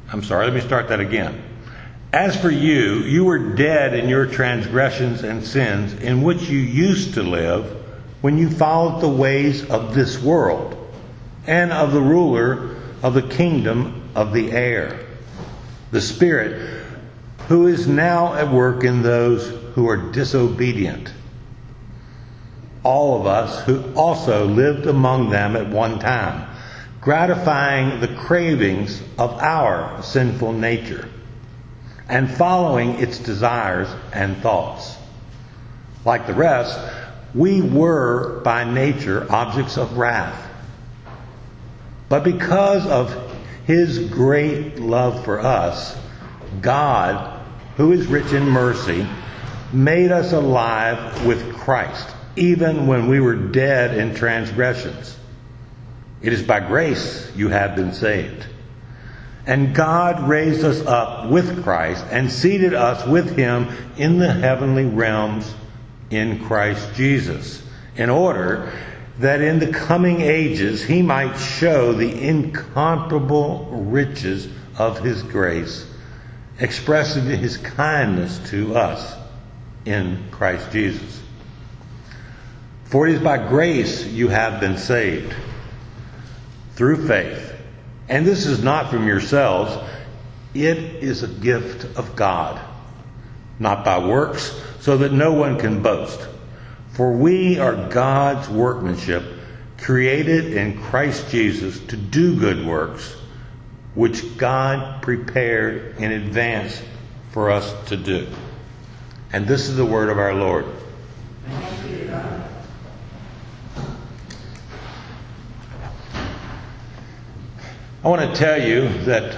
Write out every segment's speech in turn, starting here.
I'm sorry, let me start that again. As for you, you were dead in your transgressions and sins in which you used to live when you followed the ways of this world and of the ruler of the kingdom of the air, the Spirit who is now at work in those who are disobedient. All of us who also lived among them at one time, gratifying the cravings of our sinful nature and following its desires and thoughts. Like the rest, we were by nature objects of wrath. But because of His great love for us, God, who is rich in mercy, made us alive with Christ, even when we were dead in transgressions. It is by grace you have been saved. And God raised us up with Christ and seated us with Him in the heavenly realms in Christ Jesus, in order that in the coming ages He might show the incomparable riches of His grace, expressed in His kindness to us in Christ Jesus. For it is by grace you have been saved, through faith. And this is not from yourselves, it is a gift of God, not by works, so that no one can boast. For we are God's workmanship, created in Christ Jesus to do good works, which God prepared in advance for us to do. And this is the word of our Lord. Thanks be to God. I want to tell you that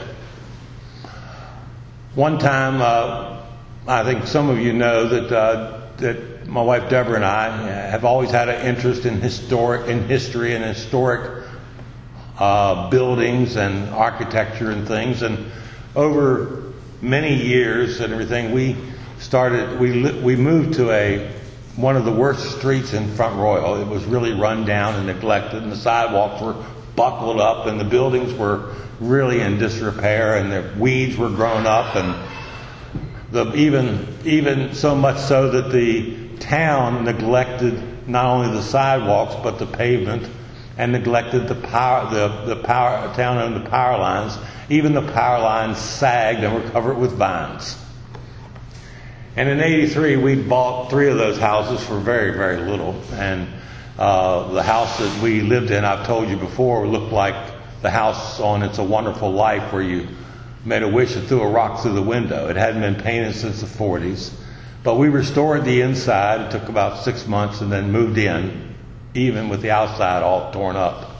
one time, I think some of you know that my wife Deborah and I have always had an interest in history and historic buildings and architecture and things. And over many years and everything, we moved to one of the worst streets in Front Royal. It was really run down and neglected, and the sidewalks were buckled up, and the buildings were really in disrepair, and the weeds were growing up, and even so much so that the town neglected not only the sidewalks but the pavement, and neglected the town owned the power lines. Even the power lines sagged and were covered with vines. And in '83, we bought 3 of those houses for very, very little. And the house that we lived in, I've told you before, looked like the house on It's a Wonderful Life, where you made a wish and threw a rock through the window. It hadn't been painted since the 40s. But we restored the inside. It took about 6 months, and then moved in, even with the outside all torn up.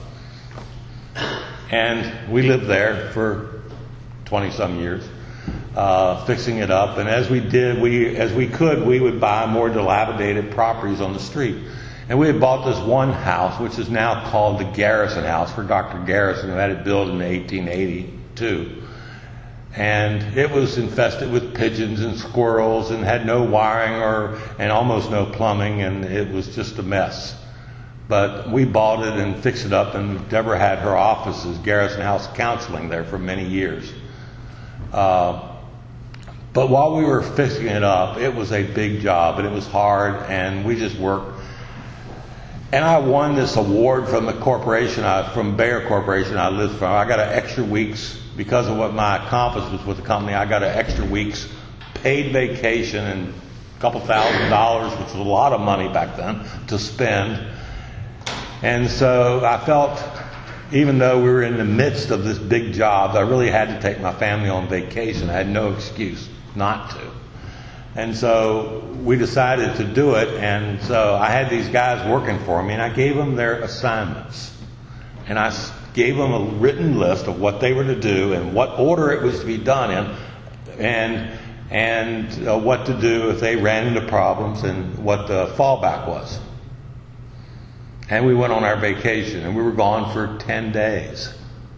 And we lived there for 20-some years, fixing it up. And as we could, we would buy more dilapidated properties on the street. And we had bought this one house, which is now called the Garrison House, for Dr. Garrison, who had it built in 1882. And it was infested with pigeons and squirrels, and had no wiring and almost no plumbing, and it was just a mess. But we bought it and fixed it up, and Deborah had her offices, Garrison House Counseling, there for many years. But while we were fixing it up, it was a big job, and it was hard, and we just worked. And I won this award from the corporation, from Bayer Corporation I lived from. I got an extra weeks, because of what my accomplishments with the company, I got an extra weeks paid vacation and a couple $1,000, which was a lot of money back then, to spend. And so I felt, even though we were in the midst of this big job, I really had to take my family on vacation. I had no excuse not to. And so we decided to do it, and so I had these guys working for me, and I gave them their assignments. And I gave them a written list of what they were to do and what order it was to be done in, and what to do if they ran into problems, and what the fallback was. And we went on our vacation, and we were gone for 10 days.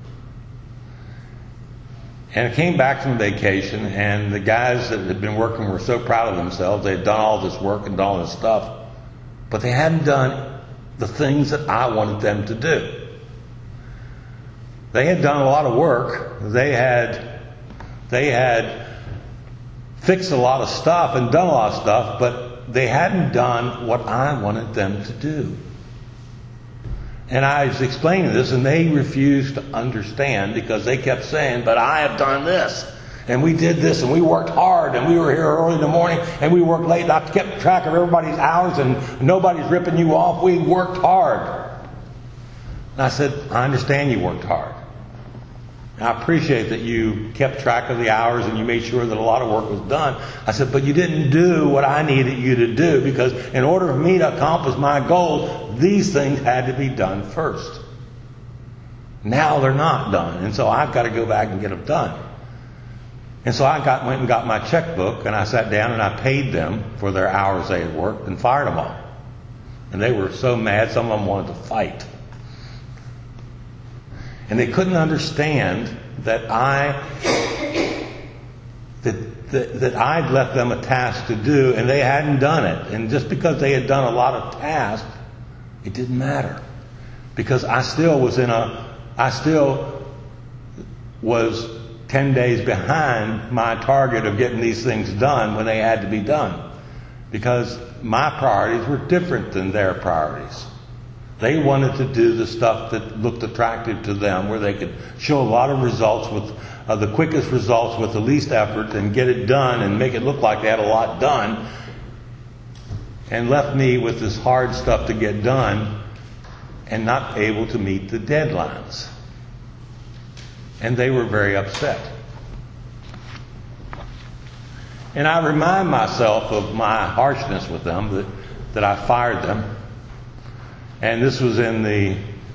And I came back from vacation, and the guys that had been working were so proud of themselves. They had done all this work and done all this stuff, but they hadn't done the things that I wanted them to do. They had done a lot of work. They had They had fixed a lot of stuff and done a lot of stuff, but they hadn't done what I wanted them to do. And I was explaining this, and they refused to understand because they kept saying, but I have done this, and we did this, and we worked hard, and we were here early in the morning, and we worked late, and I kept track of everybody's hours, and nobody's ripping you off. We worked hard. And I said, I understand you worked hard. And I appreciate that you kept track of the hours and you made sure that a lot of work was done. I said, but you didn't do what I needed you to do, because in order for me to accomplish my goals, these things had to be done first. Now they're not done, and so I've got to go back and get them done. And so I went and got my checkbook, and I sat down and I paid them for their hours they had worked and fired them all. And they were so mad, some of them wanted to fight. And they couldn't understand that I'd left them a task to do, and they hadn't done it. And just because they had done a lot of tasks, it didn't matter, because I still was 10 days behind my target of getting these things done when they had to be done, because my priorities were different than their priorities. They wanted to do the stuff that looked attractive to them, where they could show a lot of results with the quickest results with the least effort, and get it done and make it look like they had a lot done, and left me with this hard stuff to get done and not able to meet the deadlines. And they were very upset. And I remind myself of my harshness with them, that I fired them. And this was in the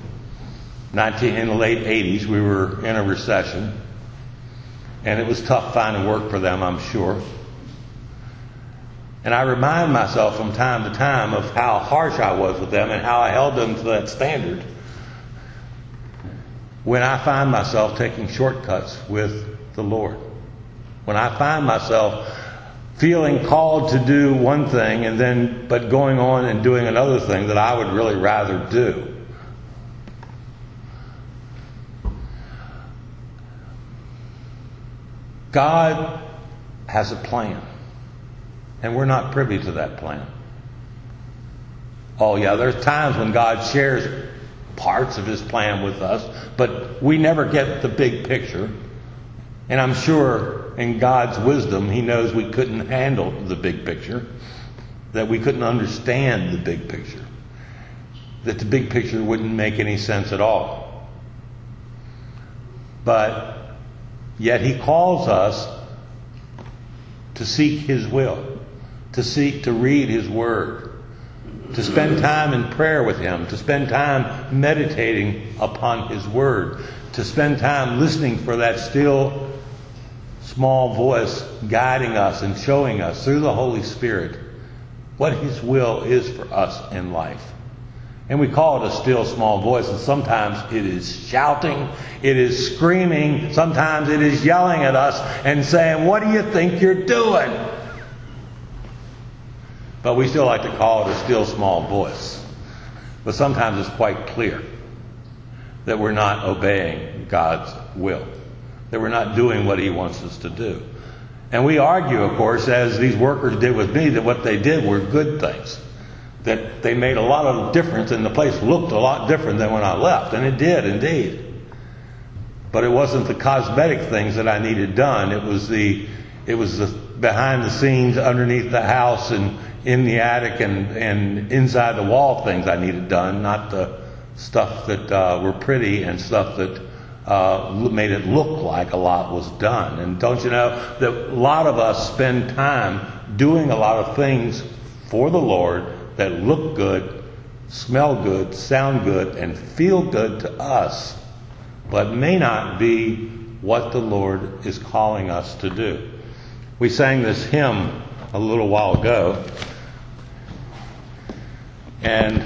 late 80s. We were in a recession. And it was tough finding work for them, I'm sure. And I remind myself from time to time of how harsh I was with them and how I held them to that standard when I find myself taking shortcuts with the Lord. When I find myself feeling called to do one thing but going on and doing another thing that I would really rather do. God has a plan, and we're not privy to that plan. Oh yeah, there's times when God shares parts of His plan with us, but we never get the big picture. And I'm sure in God's wisdom, He knows we couldn't handle the big picture, that we couldn't understand the big picture, that the big picture wouldn't make any sense at all. But yet He calls us to seek His will, to read His Word, to spend time in prayer with Him, to spend time meditating upon His Word, to spend time listening for that still small voice guiding us and showing us through the Holy Spirit what His will is for us in life. And we call it a still small voice, and sometimes it is shouting, it is screaming, sometimes it is yelling at us and saying, what do you think you're doing? But we still like to call it a still small voice. But sometimes it's quite clear that we're not obeying God's will, that we're not doing what He wants us to do. And we argue, of course, as these workers did with me, that what they did were good things, that they made a lot of difference, and the place looked a lot different than when I left. And it did, indeed. But it wasn't the cosmetic things that I needed done. It was the behind the scenes, underneath the house, and in the attic, and inside the wall things I needed done, not the stuff that were pretty and stuff that made it look like a lot was done. And don't you know that a lot of us spend time doing a lot of things for the Lord that look good, smell good, sound good, and feel good to us, but may not be what the Lord is calling us to do. We sang this hymn a little while ago, and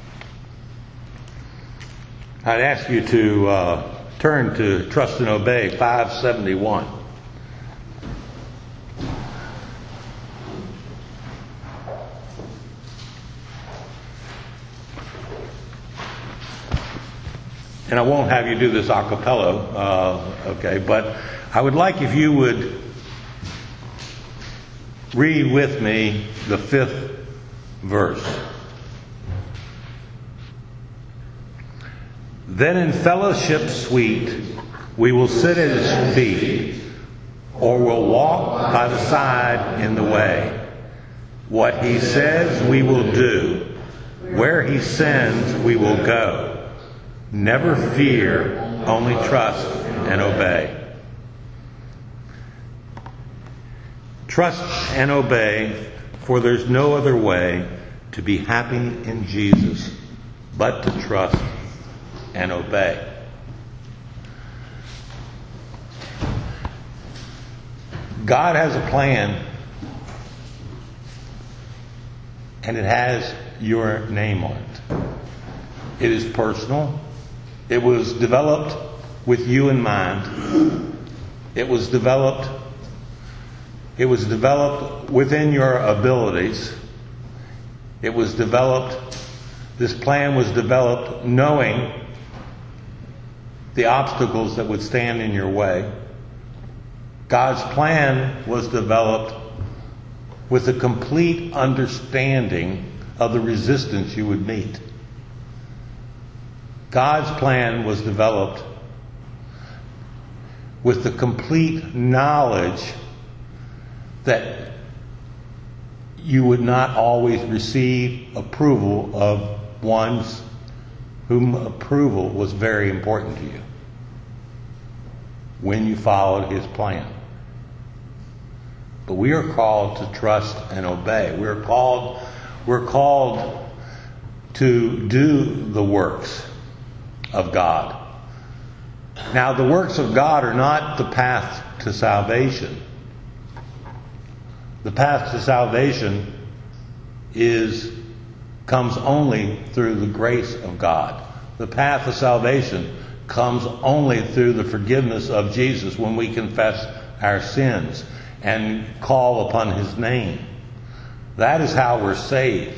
I'd ask you to turn to Trust and Obey 571. and I won't have you do this a cappella, okay, but I would like if you would read with me the 5th verse. Then in fellowship sweet we will sit at his feet, or will walk by the side in the way. What he says we will do. Where he sends we will go. Never fear, only trust and obey. Trust and obey, for there's no other way to be happy in Jesus but to trust and obey. God has a plan, and it has your name on it. It is personal. It was developed with you in mind. It was developed within your abilities. This plan was developed knowing the obstacles that would stand in your way. God's plan was developed with a complete understanding of the resistance you would meet. God's plan was developed with the complete knowledge that you would not always receive approval of ones whom approval was very important to you when you followed his plan. But we are called to trust and obey. We're called to do the works of God. Now, the works of God are not the path to salvation. The path to salvation comes only through the grace of God. The path to salvation comes only through the forgiveness of Jesus when we confess our sins and call upon his name. That is how we're saved.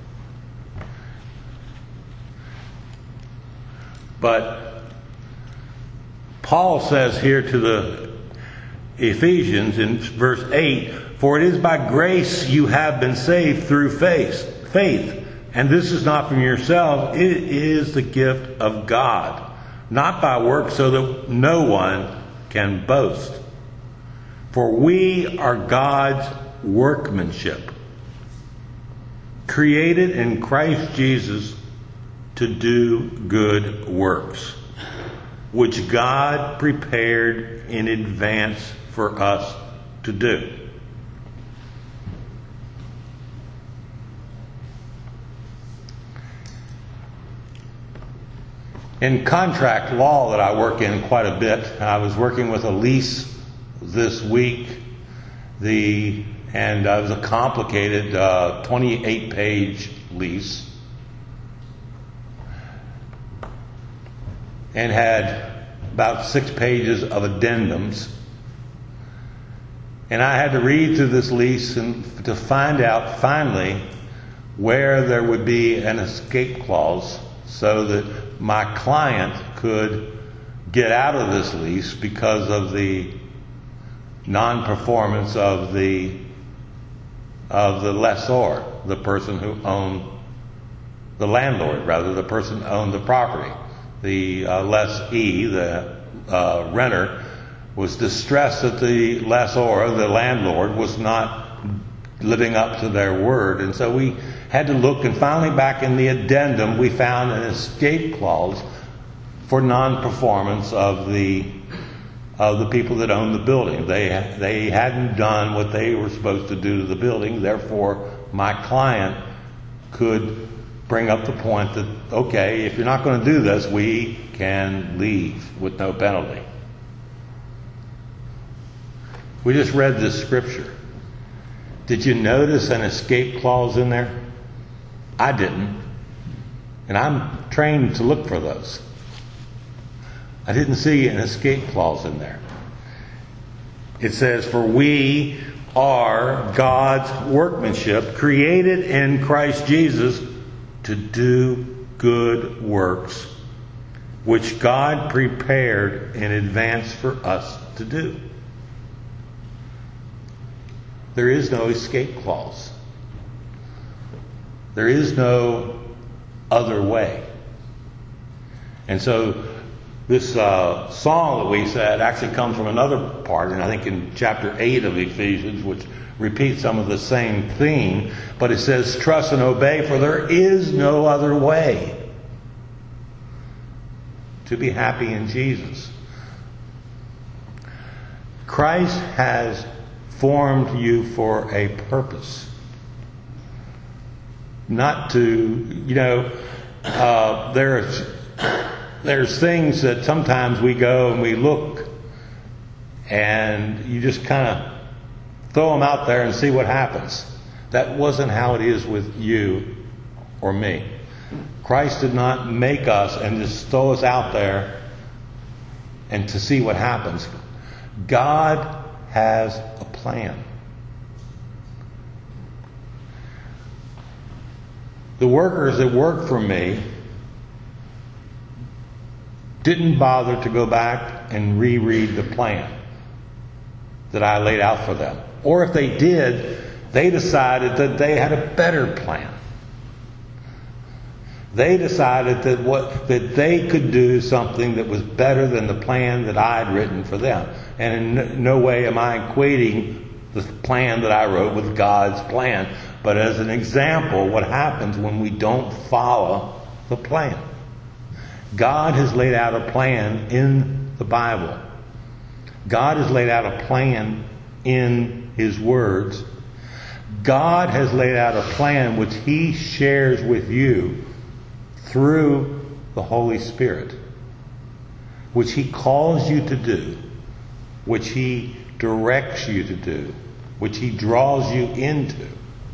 But Paul says here to the Ephesians in verse 8, "For it is by grace you have been saved through faith. And this is not from yourself, it is the gift of God, not by works, so that no one can boast. For we are God's workmanship, created in Christ Jesus to do good works, which God prepared in advance for us to do." In contract law that I work in quite a bit, I was working with a lease this week, and it was a complicated 28-page lease, and had about 6 pages of addendums. And I had to read through this lease to find out finally where there would be an escape clause so that my client could get out of this lease because of the non-performance of the lessor, the person who owned the landlord, rather, the person who owned the property. The lessee, the renter, was distressed that the lessor, the landlord, was not living up to their word. And so we had to look, and finally back in the addendum we found an escape clause for non-performance of the people that owned the building. They hadn't done what they were supposed to do to the building, therefore my client could bring up the point that, okay, if you're not going to do this, we can leave with no penalty. We just read this scripture. Did you notice an escape clause in there? I didn't. And I'm trained to look for those. I didn't see an escape clause in there. It says, "For we are God's workmanship, created in Christ Jesus to do good works, which God prepared in advance for us to do. There is no escape clause. There is no other way. And so this song that we said actually comes from another part, and I think in chapter 8 of Ephesians, which repeats some of the same theme, but it says, trust and obey, for there is no other way to be happy in Jesus. Christ has formed you for a purpose. Not to, there's things that sometimes we go and we look and you just kind of throw them out there and see what happens. That wasn't how it is with you or me. Christ did not make us and just throw us out there and to see what happens. God has a plan. The workers that worked for me didn't bother to go back and reread the plan that I laid out for them. Or if they did, they decided that they had a better plan. They decided that they could do something that was better than the plan that I had written for them. And in no way am I equating the plan that I wrote with God's plan. But as an example, what happens when we don't follow the plan. God has laid out a plan in the Bible. God has laid out a plan in His words. God has laid out a plan which He shares with you through the Holy Spirit, which He calls you to do, which He directs you to do, which He draws you into.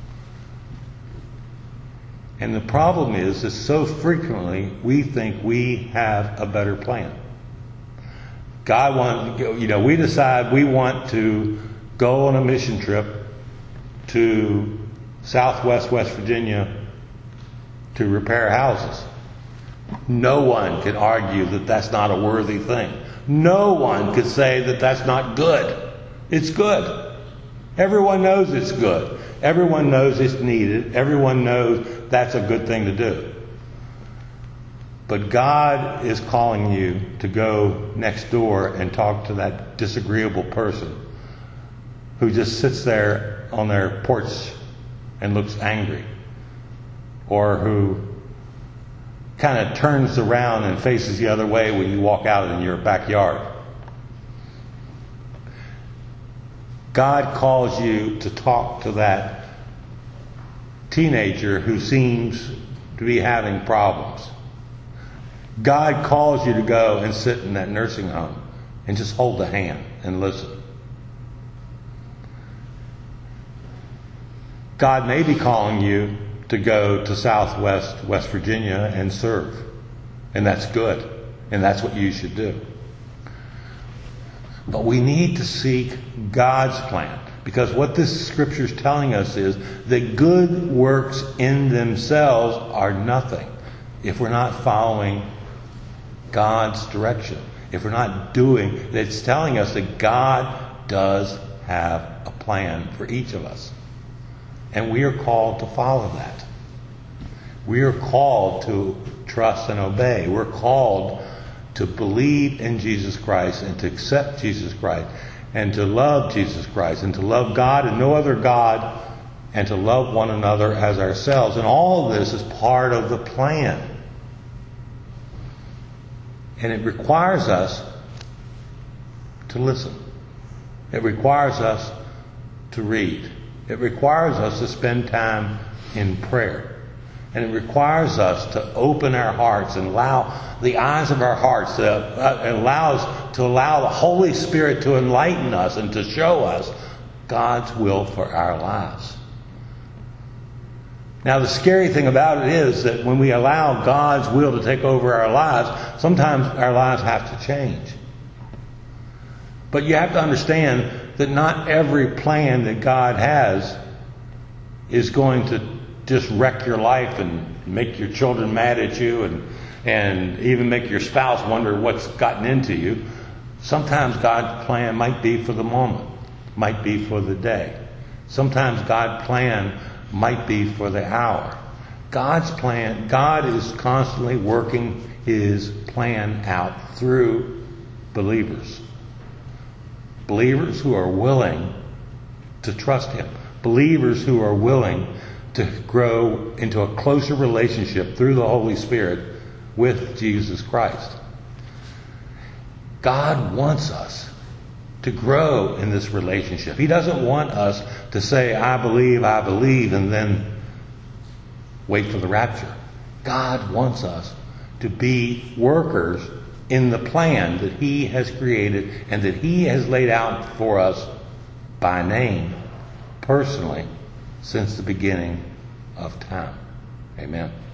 And the problem is that so frequently we think we have a better plan. We decide we want to go on a mission trip to Southwest West Virginia to repair houses. No one can argue that that's not a worthy thing. No one could say that that's not good. It's good. Everyone knows it's good. Everyone knows it's needed. Everyone knows that's a good thing to do. But God is calling you to go next door and talk to that disagreeable person who just sits there on their porch and looks angry, or who kind of turns around and faces the other way when you walk out in your backyard. God calls you to talk to that teenager who seems to be having problems. God calls you to go and sit in that nursing home and just hold the hand and listen. God may be calling you to go to Southwest West Virginia and serve. And that's good. And that's what you should do. But we need to seek God's plan. Because what this scripture is telling us is that good works in themselves are nothing if we're not following God's direction. If we're not doing, it's telling us that God does have a plan for each of us. And we are called to follow that. We are called to trust and obey. We're called to believe in Jesus Christ and to accept Jesus Christ and to love Jesus Christ and to love God and no other God and to love one another as ourselves. And all of this is part of the plan. And it requires us to listen. It requires us to read. It requires us to spend time in prayer. And it requires us to open our hearts and allow the eyes of our hearts to allow the Holy Spirit to enlighten us and to show us God's will for our lives. Now, the scary thing about it is that when we allow God's will to take over our lives, sometimes our lives have to change. But you have to understand that not every plan that God has is going to just wreck your life and make your children mad at you and and even make your spouse wonder what's gotten into you. Sometimes God's plan might be for the moment, might be for the day. Sometimes God's plan might be for the hour. God's plan, God is constantly working His plan out through believers. Believers who are willing to trust Him. Believers who are willing to grow into a closer relationship through the Holy Spirit with Jesus Christ. God wants us to grow in this relationship. He doesn't want us to say, I believe, and then wait for the rapture. God wants us to be workers in the plan that He has created and that He has laid out for us by name, personally, since the beginning of time. Amen.